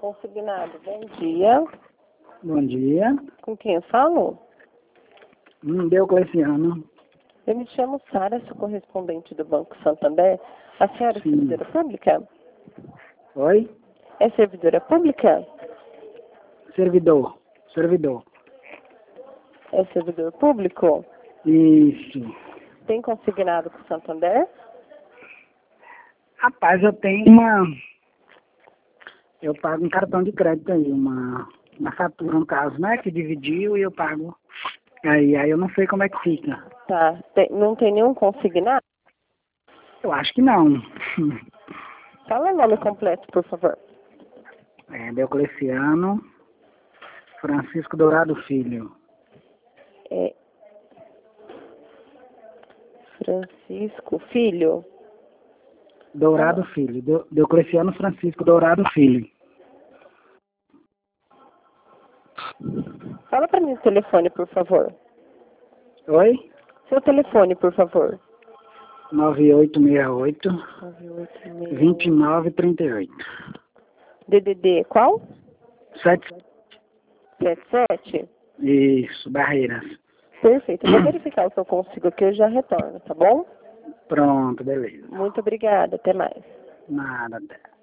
Consignado, bom dia. Bom dia. Com quem eu falo? Diocleciano. Eu me chamo Sara, sou correspondente do Banco Santander. A senhora é Sim. servidora pública? Oi? É servidora pública? Servidor. É servidor público? Isso. Tem consignado com o Santander? Rapaz, eu pago um cartão de crédito aí, uma fatura, no caso, né? Que dividiu e eu pago. Aí eu não sei como é que fica. Tá. Não tem nenhum consignado? Eu acho que não. Fala o nome completo, por favor. Diocleciano Francisco Dourado Filho. É Francisco Filho? Dourado Filho. Diocleciano Francisco Dourado Filho. Fala para mim o telefone, por favor. Oi? Seu telefone, por favor. 9868 986. 2938. DDD qual? 7. 77? Isso, Barreiras. Perfeito. Eu vou verificar se eu consigo aqui, eu já retorno, tá bom? Pronto, beleza. Muito obrigada. Até mais. Nada.